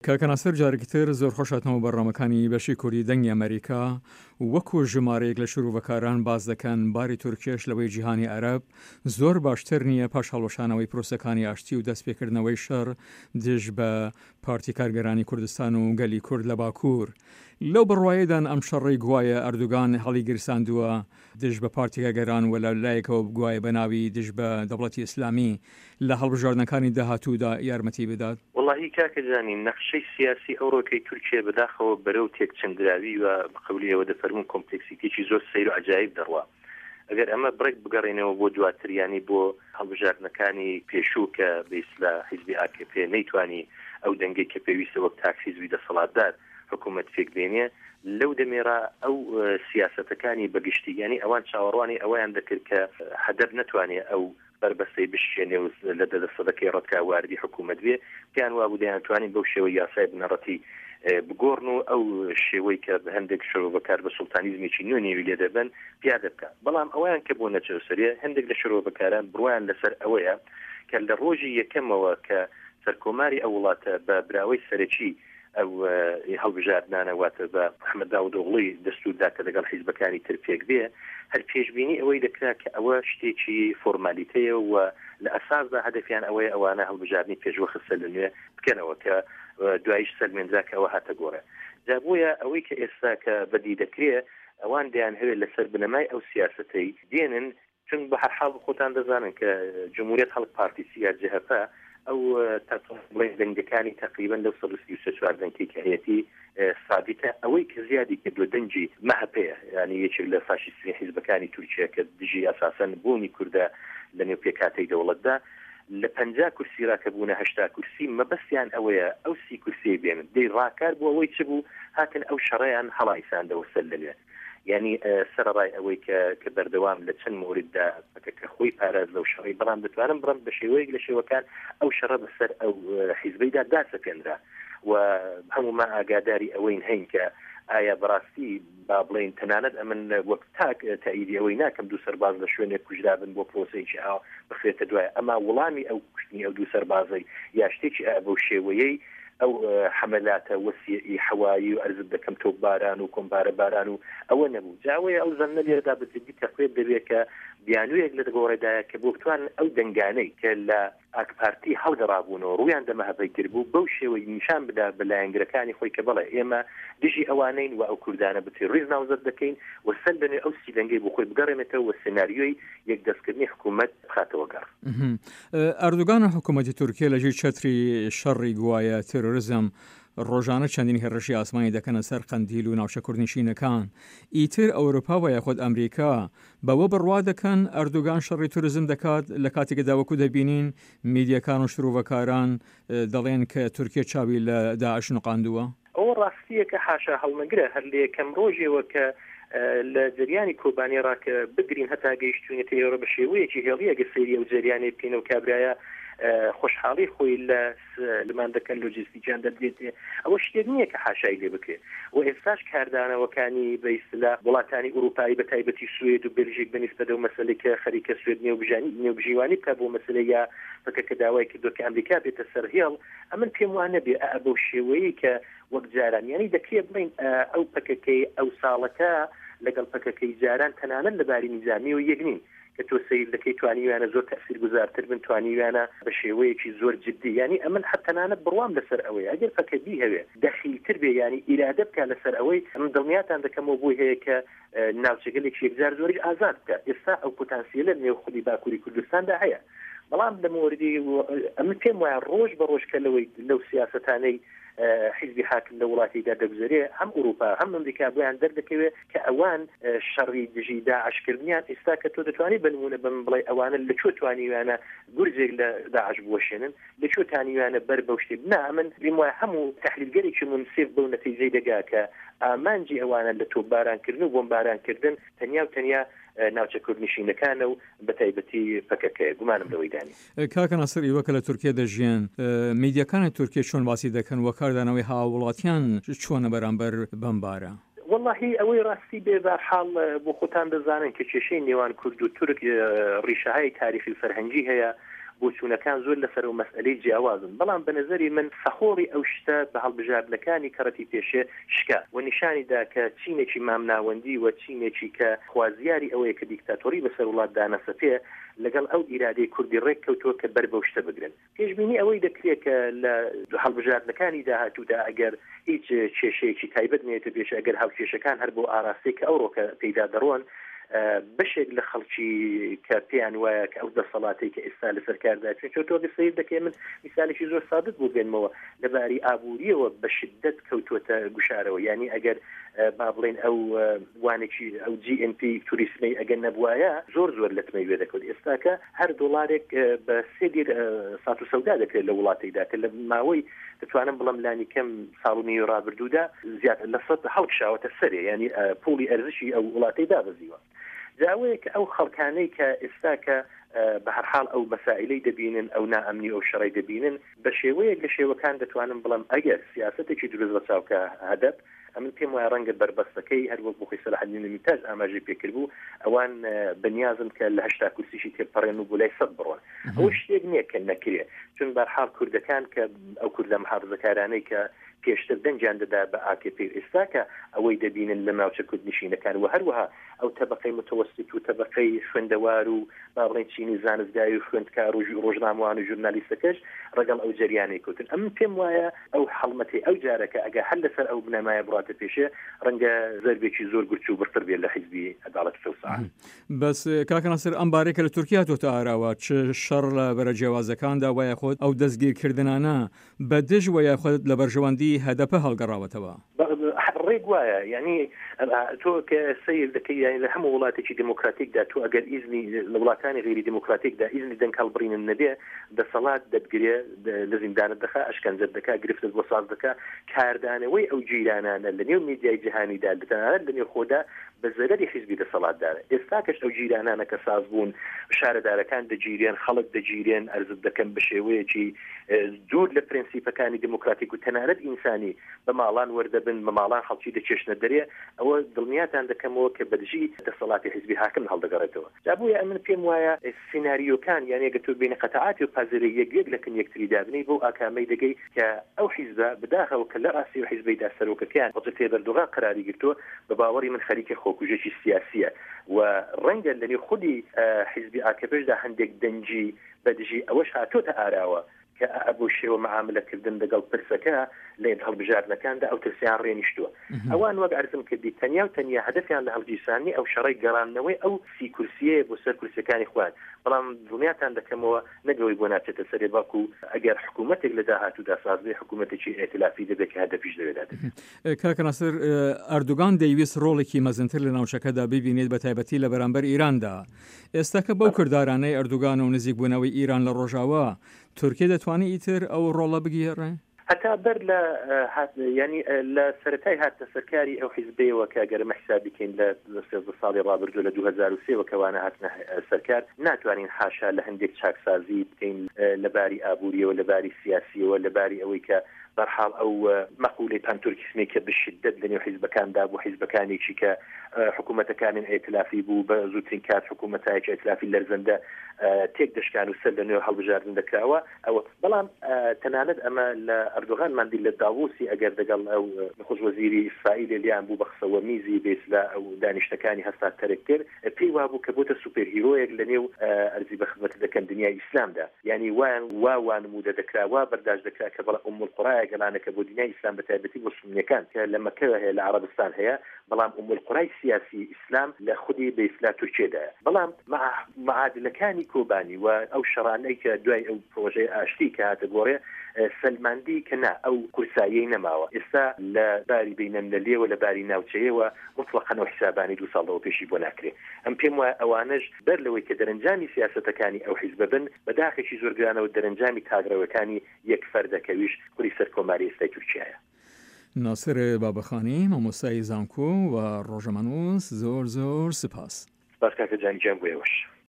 کاکەناسەر جارێکتر زۆر خۆشاتنەوە بەڕامەکانی بەشی کوردی دەنگی ئەمریکا وەکو ژمارەیەک لە شروعبەکاران باز دەکەن باری تورکیش لەوەی جیهانی عەرەب زۆر باشتر نییە پاش هەڵوەشانەوەی پرۆسەکانی ئاشتی و دەستپێکردنەوەی شەڕ دژ بە پارتی کارگەرانی کوردستان و گەلی کورد لە باکوور. لەو بڕوایەدان ئەم شەڕی گوایە ئەردوگان هەڵی گرساندووە دژ بە پارتی کارگەران و لە لایەکەوە گوایە بەناوی دژ بە دەوڵەتی ئیسلامی لە هەڵبژاردنەکانی داهاتوودا یارمەتی بدات. والله کاکەجانی نەخشەی سیاسی ئەوڕۆکەی تورکیا بەداخەوە بەرەو تێکچەندراوی و بەقەولیەوە دەفەرمون کۆمپلکسیتێکی زۆر سەیر و عەجایب دەڕوا. ئەگەر ئەمە بڕێک بگەڕێنەوە بۆ دواتریانی بۆ هەڵبژاردنەکانی پێشوو کە بەئیسلا حیزبی AKP نەیتوانی ئەو دەنگەی کە پێویستە وەک تاک حیزبی دەسەڵاتدار حکوومەت فێکبێنێ لەو دەمێرا ئەو سیاسەتەکانی بەگشتیانی ئەوان چاوەڕوانی ئەویان دەکرد کە هەدەر نەتوانێت ئەو بربەستەی بشێنێ و لە دەدەسەدەکەی ڕەتکا واردی حکوومەت بێ پیان وابوو دەیانتوانی بەو شێوەی یاسای بنەڕەتی بگۆڕن و ئەو شێوەی کە هەندێک شەڕۆبەکار بە سوڵتانیزمێکی نوێ نێوی لێ دەبن پیادە بکات. بەڵام ئەویان کە بۆ نەچەوسەریە هەندێک لە شەڕۆبەکاران بڕوایان لەسەر ئەوەیە کە لە ڕۆژی یەکەمەوە کە سەرکۆماری ئەو وڵاتە بە براوەی سەرەکی ئەو هەڵبژاردنانە واتە بە محەممەد داوودۆغڵی دەستوردا کە لەگەڵ حیزبەکانی تر پێک بێ هەر پێشبینی ئەوەی دەکرا کە ئەوە شتێکی فۆرمالیتەیە و لە ئەساسدا هەدەفیان ئەوەیە ئەوانە هەڵبژاردننی پێشوە خستە لە نوێ بکەنەوە کە دوایش سەلمێنرا کە ئەوە هاتە گۆڕە. جابوویە ئەوەی کە ئێستا کە بەدی دەکرێت ئەوان دەیان هەوێت لەسەر بنەمای ئەو سیاسەتەی دێنن چون بە هەر حاڵ خۆتان دەزانن کە جمهوریەت خەڵک پارتی سیار جەهەپە ئەو بڵێن دەنگەکانی تقریبا لەو 134 دەنگی کە هەیەتی ثابتە ئەوەی کە زیادی کردووە دەنگی مەهەپەیە یعنی یەکێک لە فاشیستترین حیزبەکانی تورکیا کە دژی ئەساسەن بوونی کوردە لە نێو پێکاتەی دەوڵەتدا لە 50 کورسی ڕاکەبوونە 80 کورسی مەبەستیان ئەوەیە ئەو 30 کورسی بێنن دەی ڕاکار بوو ئەوەی چ بوو هاتن ئەو شەڕەیان هەڵایساندەوە سەر لەوێ یعنی سەرڕای ئەوەی کە بەردەوام لە چەند مورددا کە خۆی پاراز لەو شەڕی بەڵام دەتوانم بڕم بە شێوەیەک لە شێوەکان ئەو شەڕە بەسەر ئەو حیزبەیدا داسەپێنرا و هەمومان ئاگاداری ئەوەین هەین کە ئایا بەڕاستی با بڵێن تەنانەت ئەمن وەک تاک تاییدی ئەوەی ناکەم دوو سەرباز لە شوێنێک کوژرابن بۆ پرۆسەیەکی ئاو بخرێتە دوای ئەما وەڵامی ئەو کوشتنی ئەو دوو سەربازەی یا شتێکی بەو شێوەیەی ئەو حملاتە وەسیعی حەوایی و ئەرزت دەکەم تۆپ باران و کۆمبارە باران و ئەوە نەبوو جاوەیە ئەو زەمنە لێرەدا بەجددی تەقوێت دەبێت کە بیانوویەک لە گۆڕێدایە کە بۆ بتوان ئەو دەنگانەی کە لە ئاکپارتی هەڵگەڕابوونەوە ڕوویان دەمەهەبەی کردبوو بەو شێوەی نیشان بدا بە لایەنگرەکانی خۆی کە بڵێ ئێمە دژی ئەوانین و ئەو کوردانە بتێ ڕیز ناوزەت دەکەین و سەر بنێ ئەو سی دەنگەی بۆ خۆی بگەڕێنێتەوە و سناریۆی یەک دەستکردنی حکوومەت بخاتەوە گەڕ. ئەردوگان حکوومەتی تورکیا لەژێر چەتری شەڕی گوایە تێرۆریزم ڕۆژانە چەندین هێرشی ئاسمانی دەکەنە سەر قەندیل و ناوچە کوردنشینەکان ئیتر ئەوروپا و یاخود ئەمریکا بەوە بڕوا دەکەن ئەردوگان شەڕی توریزم دەکات لە کاتێکدا وەکو دەبینین میدیەکان و شرۆڤەکاران دەڵێن کە تورکیا چاوی لە داعش نوقاندووە. ئەوە ڕاستیە کە حاشا هەڵمەگرە هەر لە یەکەم ڕۆژێوە کە لە جریانی کۆبانی ڕاکە بگرین هەتا گەیشتوونێتە ئێوە بە شێوەیەکی هێڵیەگە سەیری ئەو جریانی بکەین و کابرایە خۆشحاڵی خۆی لەمان دەکەن لۆجستیکیان دەبێتێ ئەوە شتێک نییە کە حاشای لێ بکرێت و ئێستاش کاردانەوەکانی بە ئیستیلا وڵاتانی ئوروپایی بە تایبەتی سوێد و بلژیک بەنسبەتە و مەسەلەی کە خەریکە سوێد نێوبژیوانی بکات بۆ مەسەلەیە بکە کە داوای کردووە کە ئەمریکا بێتە سەر هێڵ ئەمن پێم وانە بێ بەو شێوەیە کە وەک جاران یعنی دەکرێت بڵین ئەو پەکەکەی ئەو ساڵەکە لەگەڵ پەکەکەی جاران تەنانەت لەباری نیزامی و یەکنین کە تۆ سیر دەکەی توانیوانە زۆر تەسیر گوزارتر بن توانیوانە بە شێوەیەکی زۆر جددی ینی ئەمن حتەنانەت بڕوام لەسەر ئەوەی ئەگەر پەکەبی هەوێ دەخیلتر بێ ینی ئیرادە بکە لەسەر ئەوەی ئەم دڵنیاتان دەکەمەوە بۆی هەیە کە ناوچەگەلێکی یەکجار زۆریش ئازاد بکە ئێستا ئەو پۆتانسیلە نێو خودی باکووری کوردستاندا هەیە بەڵام لە موردی ئەمن پێم وایە ڕۆژ بە ڕۆژ کە لەو سیاسەتانەی حیزبی حاکم لە وڵاتیدا دەگوزارێ هەم ئوروپا هەم ئەمریکا بۆیان دەردەکەوێت کە ئەوان شەڕی دژی داعشکردنیان ئێستا کە تۆ دەتوانانی بنمونە بم بڵێ ئەوانە لەکوێ توانیوانە گورجێک لە داعش بوەشێنن لەکوێ تانیوانە بەر بەو شتێ نامن پێم وایە هەموو تەحلیلگەرێکی منسف بەو نەتیجەی دەگا کە ئامانجی ئەوانە لە تۆپبارانکردن و بۆمبارانکردن تەنیا و تەنیا ناوچە کوردنشینەکانە و بە تایبەتی پەکەکەیە گومانم لەوەی دانی. کاکە ناسر ئێوەکە لە تورکیا دەژیان میدیەکانی تورکیا چۆن باسی دەکەن و کاردانەوەی هاوڵاتیان چۆنە بەرامبەر بەمبارە؟ والله ئەوەی ڕاستی بێ بەرحاڵ بۆ خۆتان دەزانن کە کێشەی نێوان کورد و تورک ڕیشەهای تاریخی فەرهەنگی هەیە بۆچوونەکان زۆر لەسەر و مەسئلەی جیاوازن بەڵام بە نەزەری من سەخۆری ئەو شتە بە هەڵبژاردنەکانی کەڕەتی پێشێ شکا و نیشانیدا کە چینێکی مامناوەندی و چینێکی کە خوازیاری ئەوەیە کە دیکتاتۆری بەسەر وڵات دانەسەپێ لەگەڵ ئەو ئیرادەی کوردی ڕێک کەوتووە کە بەر بەو شتە بگرن پێشبینی ئەوەی دەکرێت کە لە هەڵبژاردنەکانی داهاتوودا ئەگەر هیچ کێشەیەکی تایبەت نێتە پێش ئەگەر هاوکێشەکان هەر بۆ ئاراستەی کە ئەو ڕۆکە پەیدا دەڕۆن بەشێک لە خەڵکی کە پێیان وایە کە ئەو دەسەڵاتی کە ئێستا لە سەرکاردا تۆ سیر دەکەی من میسالێکی زۆر سادت بوو بێنمەوە لەباری ئابووریەوە بە شدت کەوتوتە گوشارەوە یعنی ئەگەر با بڵێن ئەو وانێکی ئەو GNP توریسمی ئەگەر نەبوایە زۆر لەتمەی وێ دەکەوت ئێستاکە هەر دۆلارێک بە سێدیر سات و سەودا دەکرێت لە وڵاتێکدا کە لە ماوەی دەتوانم بڵم لانی کەم ساڵی ڕابردوودا زیاتر لە 100 شاوەتە سەرێ ینی پوڵی ئەرزشی ئەو وڵاتی دابەزیوە جاوەیە کە ئەو خەڵکانەی کە ئێستا کە بە هەر حاڵ ئەو مەسائلەی دەبینن ئەو نائەمنی ئەو شەڕی دەبینن بە شێوەیەک لە شێوەکان دەتوانم بڵم ئەگەر سیاسەتێکی دروست بەچاوکە هەدەب ئەمن پێم وایە ڕەنگە بربەستەکەی هەر وەک بۆ سەلاح الدین میرتاج ئاماژەی پێکرد بوو ئەوان بەنیازن کە لە 80 کورسیشی تێپەڕێن و بۆ لای 100 بڕۆن ئەو شتێک نییە کە نەکرێ چون بەرحاڵ کوردەکان کە ئەو کوردە محافزەکارانەی کە پێشتر دەنجیان دەدا بە AKP ئێستا کە ئەوەی دەبینن لە ناوچە کوردنشینەکان و هەروەها ئەو تەبەقەی متوسط و تەبەقەی خوێندەوار و با بڵێن چینی زانستگای و خوێندکار و ڕۆژنامەوان و ژورنالیستەکەش ڕەگەڵ ئەو جریانەی کوتن ئەم پێم وایە ئەو حەڵمەتی ئەو جارەکە ئەگە هەر لەسەر ئەو بنەمایە بڕاتە پێشێ ڕەنگە زەربێکی زۆر گرچ و بڕتر بێت لە حیزبی عەداڵەت و سەوسعان بەس کاکە ناسر ئەم بارێکە لە تورکیا تۆتە ئاراوە چ شەڕ لە بەرەجێوازەکاندا وایە خۆت ئەو دەستگیرکردنانە بە دژ وایە خۆت لە بەرژەوەندی هەدەپە هەڵگەڕاوەتەوە ڕێک وایە یعنی تۆ کە سیر دەکەی یانی لە هەموو وڵاتێکی دموکراتیکدا تۆ ئەگەر ئیزنی لە وڵاتانی غیری دموکراتیکدا ئیزنی دەنگ هەڵبڕینن نەبێ دەسەڵات دەبگرێ لە زیندانت دەخا ئەشکەنجە دەکا گرفتت بۆ ساز دەکا کاردانەوەی ئەو جیرانانە لە نێو میدیای جیهانیدا دەتەنانەت لە نێو خۆدا بە زەرەری حیزبی دەسەڵاتدارە ئێستا کەش ئەو جیرانانە کە ساز بوون شارەدارەکان دەگیرێن خەڵک دەگیرێن ئەرزت دەکەن بە شێوەیەکی دوور لە پرینسیپەکانی دموکراتیک و تەنانەت ئینسانی بە ماڵان وەردەبن بە ماڵان خەڵکی دەچێشنە دەرێ ئەوە دڵنیاتان دەکەمەوە کە بەدژی دەسەڵاتی حیزبی حاکم هەڵدەگەڕێتەوە جابوویە من پێم وایە سیناریۆکان یعنی ئەگەر تۆ بینە قەتەعاتی و پازەرەی یەک لەکن یەکتری دابنەی بۆ ئاکامەی دەگەی کە ئەو حیزبە بداخەوە کە لە ڕاستی و حیزبەیدا سەرۆکەکان ڕەجەپ ئێردۆغان قەراری گرتووە بە باوەڕی من خەریکە خۆکوژێکی سیاسیە و ڕەنگە لەنێو خودی حیزبی ئاکەپەشدا هەندێک دەنجی بەدژی ئەوەش هاتۆتە ئاراوە کە ئەبوو شێوە معاملەکردن لەگەڵ پرسەکە لە هەڵبژاردنەکاندا ئەو ترسیان ڕێنیشتووە ئەوان وەک عەرزم کردی تەنیا و تەنیا هەدەفیان لە هەڵگیرسانی ئەو شەڕی گەڕاندنەوەی ئەو سی کورسیە بۆ سەر کورسەکانی خوان بەڵام دڵنیاتان دەکەمەوە نەگەوەی بۆ ناچێتە سەرێ باکو ئەگەر حکوومەتێک لە داهاتوودا سازبێ حکوومەتێکی ئێتلافی دەبێت کە هەدەفیش دەوێت کاکە ناسر ئەردوغان دەیویست ڕۆڵێکی مەزنتر لە ناوچەکەدا ببینێت بە تایبەتی لە بەرامبەر ئیراندا ئێستا کە بەو کردارانەی ئەردوغان و نزیکبوونەوەی ئیران لە ڕۆژاوە تورکیا دەتوانێت ئیتر ئەو ڕۆڵە بگیرێ هەتا بەر لە ینی لە سەرەتای هاتە سەرکاری ئەو حیزبەیەوە کە گەرمە حساب بکەین لە 13 ساڵی ڕابردوو لە 2023 کەوانە هاتنە سەرکار ناتوانین حاشا لە هەندێک چاکسازی بکەین لەباری ئابووریەوە لەباری سیاسیەوە لەباری ئەوەی کە بەرحاڵ ئەو مەقولەی پانتورکیسمی کە بشدت لە نێو حیزبەکاندا بوو حیزبەکانێکی کە حکوومەتەکانن ئێتلافی بوو بە زووترین کات حکوومەتایەکی ئێتلافی لەرزەندە تێک دەشکان و سەر لە نێو هەڵبژاردن دەکراوە ئەوە بەڵام تەنانەت ئەمە لە ئەردوغان ماندی لە داووسی ئەگەر دەگەڵ ئەو نخست وەزیری ئیسرائیل لیان بوو بە قسەوە میزی بێسلا ئەو دانیشتەکانی هەستا تەرەکتر پێی وابوو کە بۆتە سوپەر هیرۆیەک لە نێو ئەرزی بە خزمەت دەکەن دنیای ئیسلامدا یعنی وان نمودە دەکراوە بەرداشت دەکرا کە بەڵام ئوم القورای گەلانەکە بۆ دنیای ئیسلام بە تایبەتی بۆ سنیەکان کە لە مەکە هەیە لە عەرەبستان هەیە بەڵام ئوم القورای سیاسی ئیسلام لە خودی بە ئیسلا تورکیەدایە بەڵام معادلەکانی کۆبانی و ئەو شەڕانەی کە دوای ئەو پرۆژەی ئاشتی کە هاتە گۆڕێ سلماندی کە نا ئەو کورساییەی نەماوە ئێستا لە باری بینەملەلیەوە لە باری ناوچەیەوە مطلقاً و حسابانی 2 ساڵەوە پێشی بۆ ناکرێ ئەم پێم وایە ئەوانەش بەر لەوەی کە دەرەنجامی سیاسەتەکانی ئەو حیزبە بن بەداخێکی زۆر گرانەوە دەرەنجامی کاگرەوەکانی یەک فەردەکەویش کوری سەر کۆماری ئێستای تورکیایە ناسر بابەخانی مامۆستای زانکۆ و ڕۆژەمەنووس زۆر سپاس باش کاکە جانی گیان بۆ ئێوەش